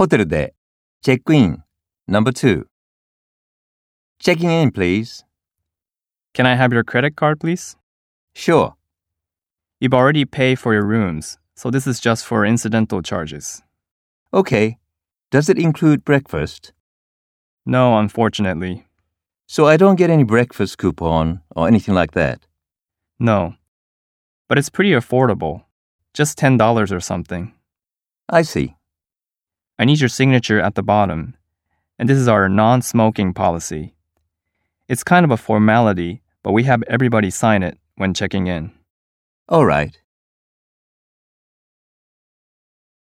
ホテルでチェックイン No.2 Checking in, please. Can I have your credit card, please? Sure. You've already paid for your rooms, so this is just for incidental charges. Okay. Does it include breakfast? No, unfortunately. So I don't get any breakfast coupon or anything like that? No. But it's pretty affordable. Just $10 or something. I see. I need your signature at the bottom. And this is our non-smoking policy. It's kind of a formality, but we have everybody sign it when checking in. All right.